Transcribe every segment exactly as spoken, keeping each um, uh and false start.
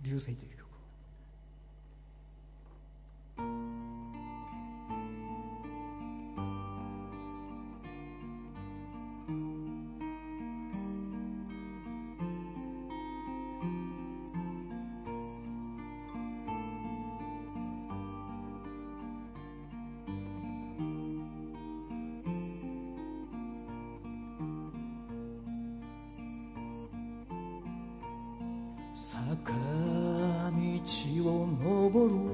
流星という曲。坂道を登る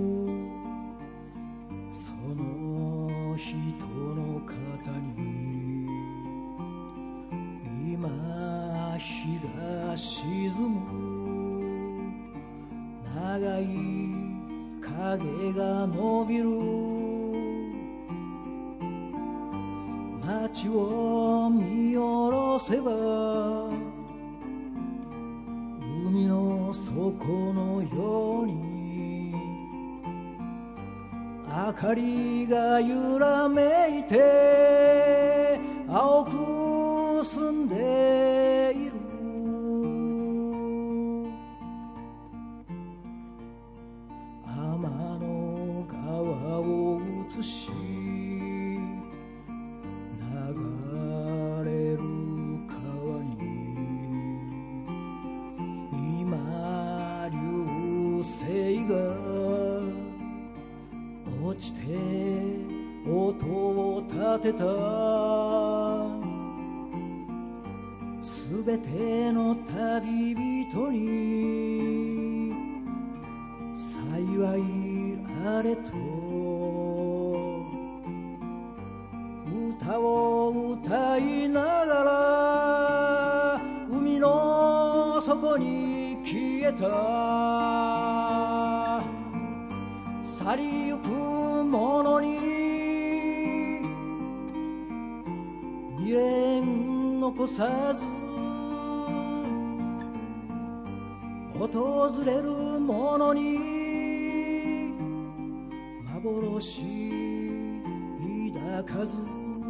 その人の肩に今日が沈む長い影が伸びる街を見下ろせば海の底のように明かりが揺らめいて青く澄んでいる天の川を映し流れる川に今流星が落ちて音を立てたすべての旅人に幸いあれと歌を歌いながら海の底に消えた去りゆく者に未練残さず訪れる者に幻抱かず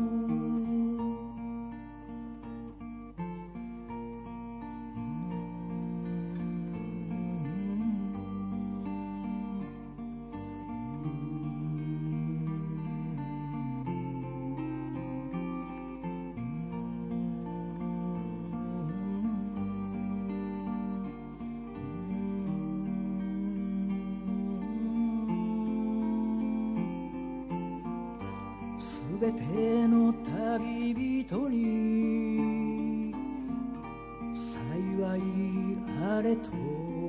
すべての旅人に幸いあれと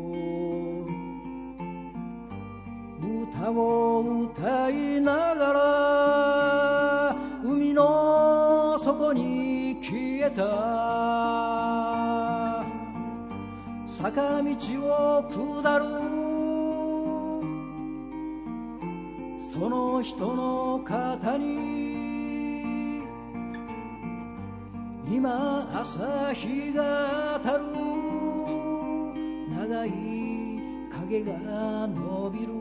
歌を歌いながら海の底に消えた坂道を下るその人の肩に今朝日が当たる長い影が伸びる